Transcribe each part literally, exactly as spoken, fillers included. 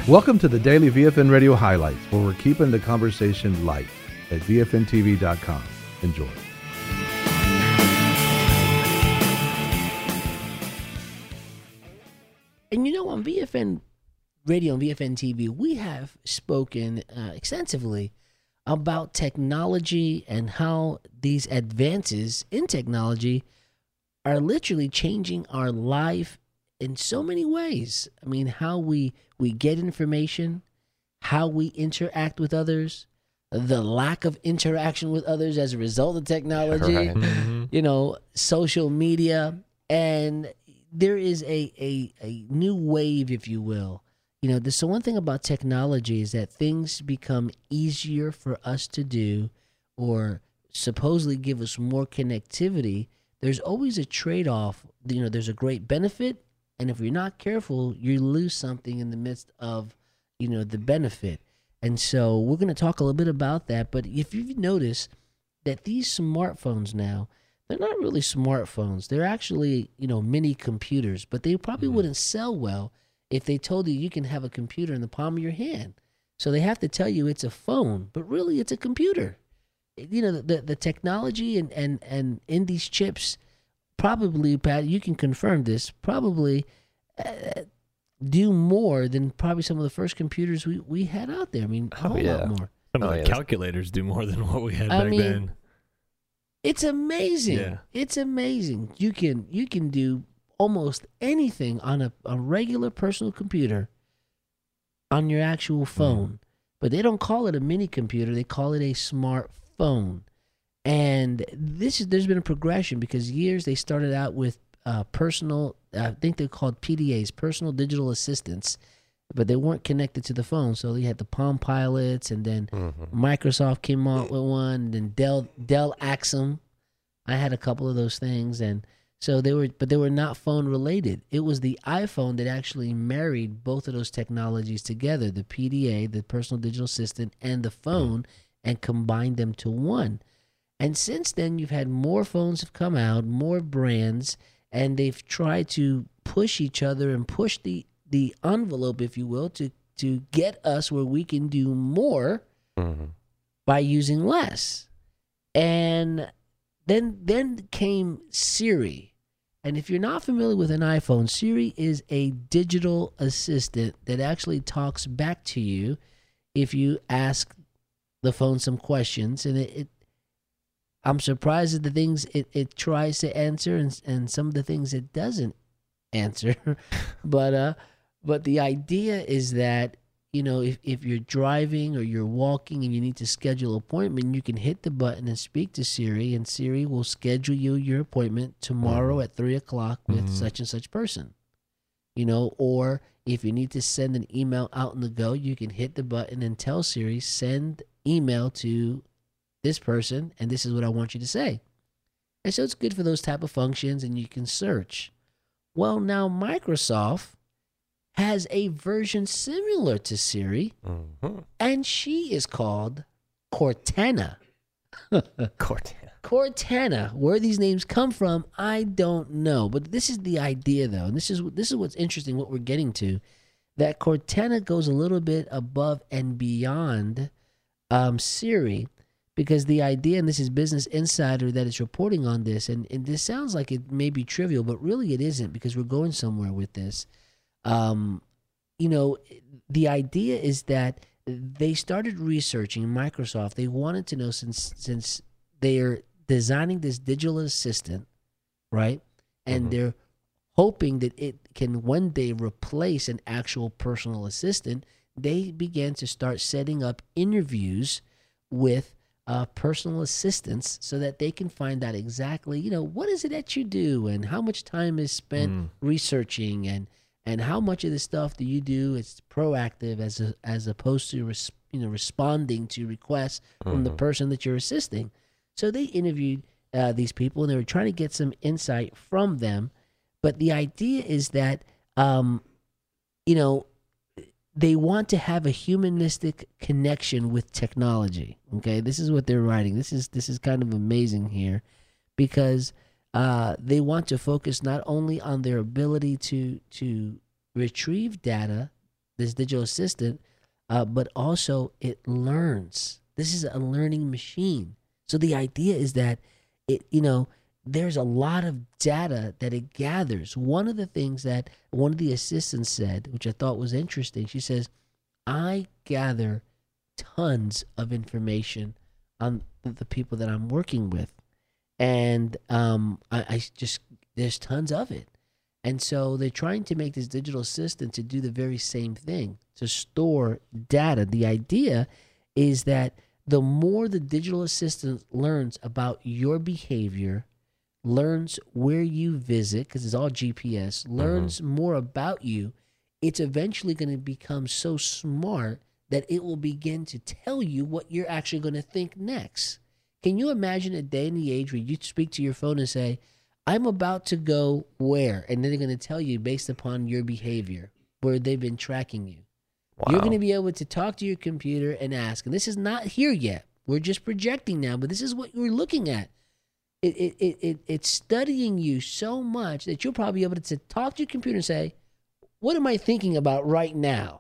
Welcome to the Daily V F N Radio Highlights, where we're keeping the conversation light at V F N T V dot com. Enjoy. And you know, on V F N Radio and V F N T V, we have spoken uh, extensively about technology and how these advances in technology are literally changing our life in so many ways. I mean, how we, we get information, how we interact with others, the lack of interaction with others as a result of technology, Right. Mm-hmm. you know, social media, and there is a, a, a new wave, if you will. You know, the, so one thing about technology is that things become easier for us to do or supposedly give us more connectivity. There's always a trade-off. You know, there's a great benefit, and if you're not careful, you lose something in the midst of, you know, the benefit. And so we're going to talk a little bit about that. But if you've noticed that these smartphones now, they're not really smartphones. They're actually, you know, mini computers, but they probably wouldn't sell well if they told you you can have a computer in the palm of your hand. So they have to tell you it's a phone, but really it's a computer. You know, the the technology and, and, and in these chips probably, Pat, you can confirm this, probably uh, do more than probably some of the first computers we, we had out there. I mean, a Oh, whole yeah. lot more. Some of Oh, the yeah. calculators do more than what we had I back mean, then. It's amazing. Yeah. It's amazing. You can you can do almost anything on a, a regular personal computer on your actual phone. But they don't call it a mini computer, they call it a smartphone. And this is there's been a progression because years they started out with uh, personal, I think they're called P D As, personal digital assistants, but they weren't connected to the phone. So they had the Palm Pilots, and then Mm-hmm. Microsoft came out with one, and then Dell Dell Axum. I had a couple of those things, and so they were, but they were not phone related. It was the iPhone that actually married both of those technologies together, the P D A, the personal digital assistant, and the phone, and combined them to one. And since then, you've had more phones have come out, more brands, and they've tried to push each other and push the, the envelope, if you will, to, to get us where we can do more Mm-hmm. by using less. And then then came Siri. And if you're not familiar with an iPhone, Siri is a digital assistant that actually talks back to you if you ask the phone some questions. And it, it I'm surprised at the things it, it tries to answer and and some of the things it doesn't answer. but uh but the idea is that, you know, if, if you're driving or you're walking and you need to schedule an appointment, you can hit the button and speak to Siri, and Siri will schedule you your appointment tomorrow at three o'clock with Mhm. such and such person. You know, or if you need to send an email out on the go, you can hit the button and tell Siri, send email to this person, and this is what I want you to say. And so it's good for those type of functions, and you can search. Well, now Microsoft has a version similar to Siri, Mm-hmm. and she is called Cortana. Cortana. Cortana. Where these names come from, I don't know. But this is the idea, though, and this is this is what's interesting, what we're getting to, that Cortana goes a little bit above and beyond um, Siri, because the idea, and this is Business Insider that is reporting on this, and, and this sounds like it may be trivial, but really it isn't, because we're going somewhere with this. Um, you know, the idea is that they started researching Microsoft. They wanted to know, since since they're designing this digital assistant, right? And Mhm. they're hoping that it can one day replace an actual personal assistant, they began to start setting up interviews with uh, personal assistants so that they can find out exactly, you know, what is it that you do and how much time is spent Mm. researching, and and how much of the stuff do you do it's proactive as a, as opposed to res, you know responding to requests from the Mhm. person that you're assisting. So they interviewed uh, these people, and they were trying to get some insight from them. But the idea is that um, you know they want to have a humanistic connection with technology. Okay, this is what they're writing. This is this is kind of amazing here, because uh, they want to focus not only on their ability to to retrieve data this digital assistant, uh, but also it learns. This is a learning machine. So the idea is that it, you know, there's a lot of data that it gathers. One of the things that one of the assistants said, which I thought was interesting, she says, I gather tons of information on the people that I'm working with. And um, I, I just, there's tons of it. And so they're trying to make this digital assistant to do the very same thing, to store data. The idea is that the more the digital assistant learns about your behavior, learns where you visit, because it's all G P S, learns mm-hmm. more about you, it's eventually going to become so smart that it will begin to tell you what you're actually going to think next. Can you imagine a day and the age where you speak to your phone and say, I'm about to go where? And then they're going to tell you based upon your behavior, where they've been tracking you. Wow. You're going to be able to talk to your computer and ask, and this is not here yet. We're just projecting now, but this is what you're looking at. It, it, it, it, it's studying you so much that you'll probably be able to talk to your computer and say, what am I thinking about right now?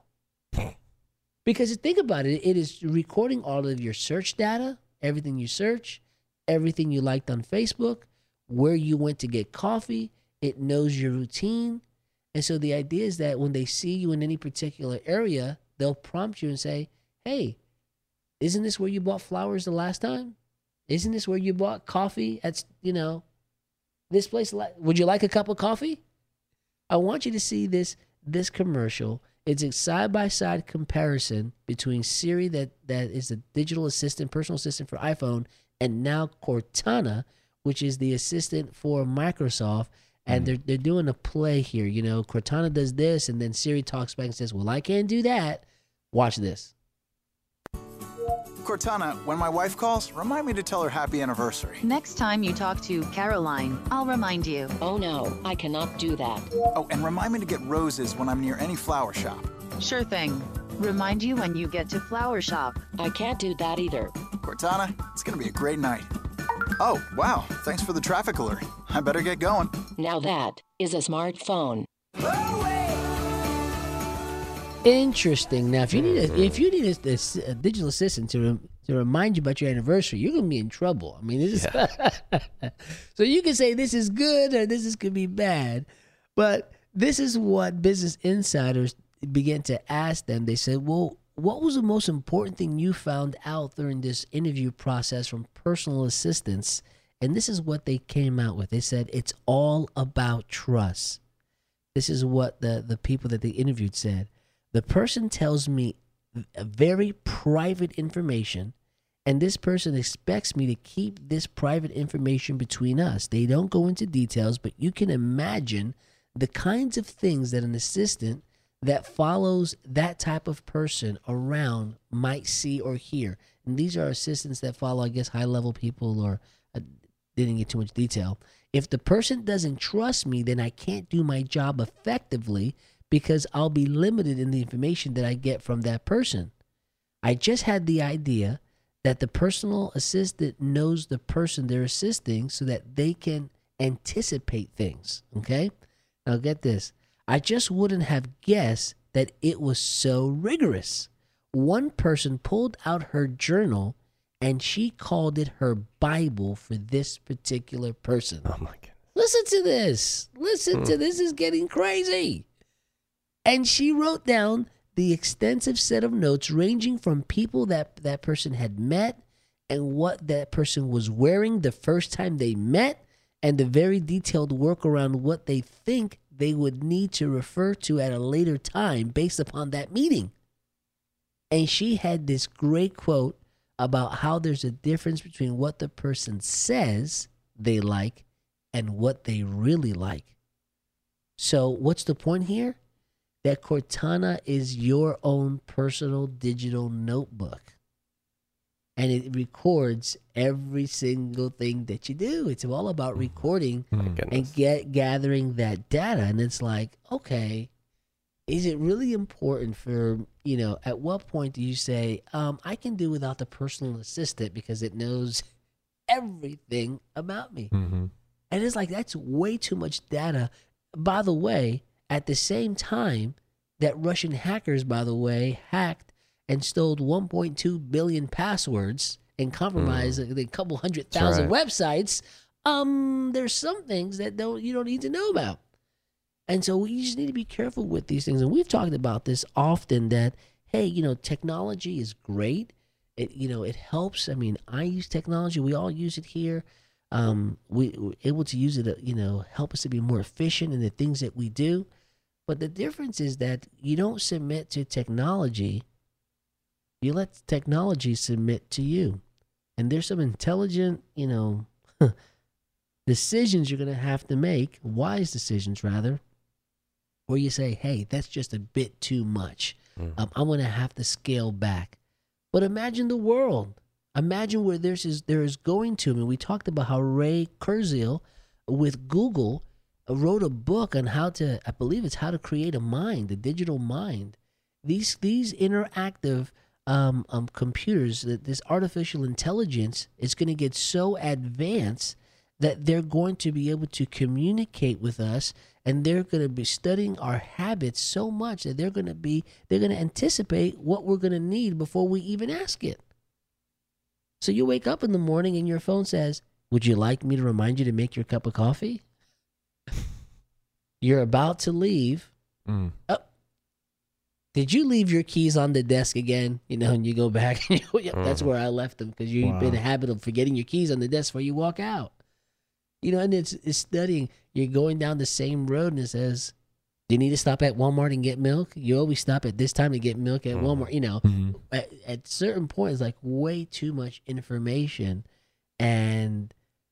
Because think about it, it is recording all of your search data, everything you search, everything you liked on Facebook, where you went to get coffee. It knows your routine. And so the idea is that when they see you in any particular area, they'll prompt you and say, hey, isn't this where you bought flowers the last time? Isn't this where you bought coffee at, you know, this place? Would you like a cup of coffee? I want you to see this this commercial. It's a side-by-side comparison between Siri, that, that is the digital assistant, personal assistant for iPhone, and now Cortana, which is the assistant for Microsoft. And mm. they're they're doing a play here. You know, Cortana does this, and then Siri talks back and says, well, I can't do that. Watch this. Cortana, when my wife calls, remind me to tell her happy anniversary. Next time you talk to Caroline, I'll remind you. Oh no, I cannot do that. Oh, and remind me to get roses when I'm near any flower shop. Sure thing. Remind you when you get to flower shop. I can't do that either. Cortana, it's gonna be a great night. Oh, wow, thanks for the traffic alert. I better get going. Now that is a smartphone. Interesting. Now, if you need a, if you need a, a, a digital assistant to rem, to remind you about your anniversary, you're gonna be in trouble. I mean, this is yeah. So you can say this is good or this is could be bad, but this is what Business Insiders began to ask them. They said, "Well, what was the most important thing you found out during this interview process from personal assistants?" And this is what they came out with. They said it's all about trust. This is what the the people that they interviewed said. The person tells me a very private information, and this person expects me to keep this private information between us. They don't go into details, but you can imagine the kinds of things that an assistant that follows that type of person around might see or hear. And these are assistants that follow, I guess, high-level people, or uh, didn't get too much detail. If the person doesn't trust me, then I can't do my job effectively, because I'll be limited in the information that I get from that person. I just had the idea that the personal assistant knows the person they're assisting so that they can anticipate things, okay? Now get this. I just wouldn't have guessed that it was so rigorous. One person pulled out her journal and she called it her Bible for this particular person. Oh my goodness. Listen to this. Listen mm. to this. This is getting crazy. And she wrote down the extensive set of notes ranging from people that that person had met and what that person was wearing the first time they met, and the very detailed work around what they think they would need to refer to at a later time based upon that meeting. And she had this great quote about how there's a difference between what the person says they like and what they really like. So what's the point here? That Cortana is your own personal digital notebook. And it records every single thing that you do. It's all about recording and get gathering that data. And it's like, okay, is it really important for, you know, at what point do you say, um, I can do without the personal assistant because it knows everything about me? Mm-hmm. And it's like, that's way too much data. By the way, at the same time, that Russian hackers, by the way, hacked and stole one point two billion passwords and compromised mm. a couple hundred thousand right. websites. Um, there's some things that don't you don't need to know about. And so you just need to be careful with these things. And we've talked about this often that, hey, you know, technology is great. It, you know, it helps. I mean, I use technology. We all use it here. Um, we, we're able to use it, to, you know, help us to be more efficient in the things that we do. But the difference is that you don't submit to technology. You let technology submit to you. And there's some intelligent, you know, decisions you're going to have to make, wise decisions rather, where you say, hey, that's just a bit too much. Mm. Um, I'm going to have to scale back. But imagine the world. Imagine where there's is, there is going to. I mean, we talked about how Ray Kurzweil with Google wrote a book on how to, I believe it's how to create a mind, a digital mind. These these interactive um, um, computers, this artificial intelligence is going to get so advanced that they're going to be able to communicate with us, and they're going to be studying our habits so much that they're going to be they're going to anticipate what we're going to need before we even ask it. So you wake up in the morning and your phone says, "Would you like me to remind you to make your cup of coffee?" You're about to leave. Mm. Oh, did you leave your keys on the desk again? You know, and you go back and you, yeah, mm. that's where I left them, because you've wow. been in a habit of forgetting your keys on the desk before you walk out. You know, and it's, it's studying. You're going down the same road and it says, do you need to stop at Walmart and get milk? You always stop at this time to get milk at mm. Walmart. You know, mm-hmm. at, at certain points, like way too much information, and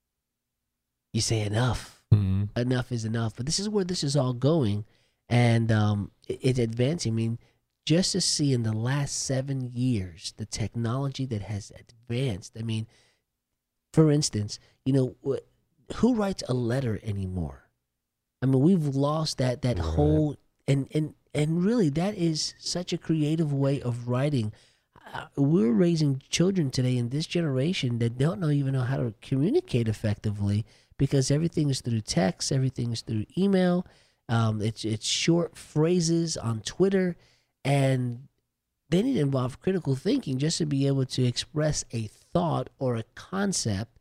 you say enough. Mm-hmm. Enough is enough. But this is where this is all going, and um, it, it's advancing. I mean, just to see in the last seven years the technology that has advanced. I mean, for instance, you know, wh- who writes a letter anymore? I mean, we've lost that that right. whole and and and really that is such a creative way of writing. Uh, we're raising children today in this generation that don't know even know how to communicate effectively, because everything is through text, everything is through email. Um, it's it's short phrases on Twitter, and they need to involve critical thinking just to be able to express a thought or a concept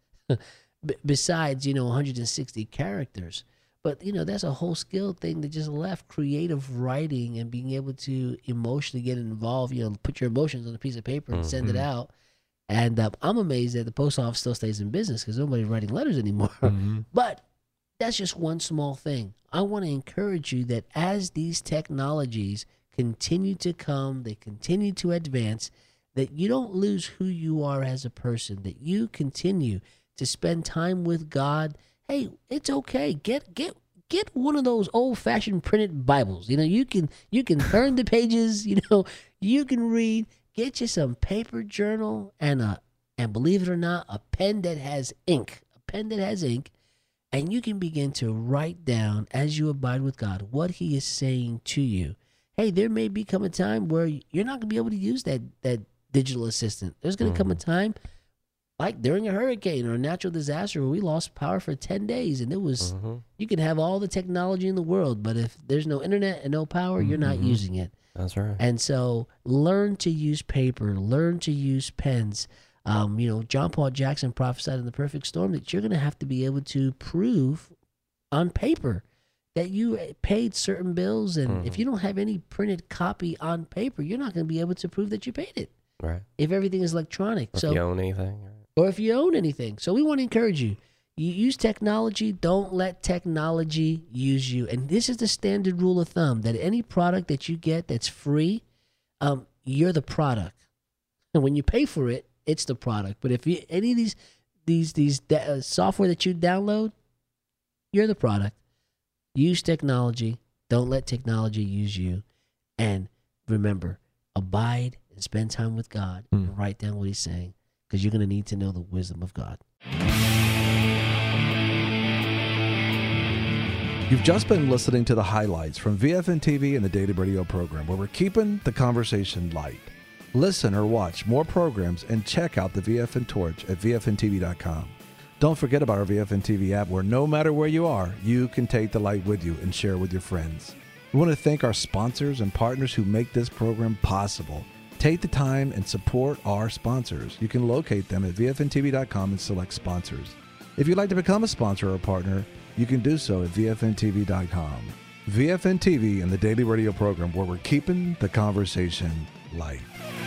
b- besides, you know, one hundred sixty characters. But, you know, that's a whole skill thing that just left, creative writing and being able to emotionally get involved, you know, put your emotions on a piece of paper and mm-hmm. send it out. And uh, I'm amazed that the post office still stays in business because nobody's writing letters anymore. Mm-hmm. But that's just one small thing. I want to encourage you that as these technologies continue to come, they continue to advance, that you don't lose who you are as a person, that you continue to spend time with God. Hey, it's okay. Get get get one of those old-fashioned printed Bibles. You know, you can you can turn the pages, you know, you can read. Get you some paper journal and a and believe it or not, a pen that has ink. A pen that has ink, and you can begin to write down as you abide with God what He is saying to you. Hey, there may become a time where you're not gonna be able to use that that digital assistant. There's gonna mm-hmm. come a time, like during a hurricane or a natural disaster, where we lost power for ten days, and it was mm-hmm. you can have all the technology in the world, but if there's no internet and no power, mm-hmm. you're not using it. That's right. And so learn to use paper, learn to use pens. Um, you know, John Paul Jackson prophesied in The Perfect Storm that you're going to have to be able to prove on paper that you paid certain bills. And mm-hmm. if you don't have any printed copy on paper, you're not going to be able to prove that you paid it. Right. If everything is electronic. Or so, if you own anything. Right. Or if you own anything. So we want to encourage you. You use technology, don't let technology use you. And this is the standard rule of thumb, that any product that you get that's free, um, you're the product. And when you pay for it, it's the product. But if you, any of these these these uh, software that you download, you're the product. Use technology. Don't let technology use you. And remember, abide and spend time with God mm. and write down what He's saying, because you're going to need to know the wisdom of God. You've just been listening to the highlights from V F N T V and the Daily Radio program, where we're keeping the conversation light. Listen or watch more programs and check out the V F N Torch at V F N T V dot com. Don't forget about our V F N T V app, where no matter where you are, you can take the light with you and share with your friends. We want to thank our sponsors and partners who make this program possible. Take the time and support our sponsors. You can locate them at V F N T V dot com and select sponsors. If you'd like to become a sponsor or a partner, you can do so at V F N T V dot com. V F N T V and the Daily Radio program, where we're keeping the conversation light.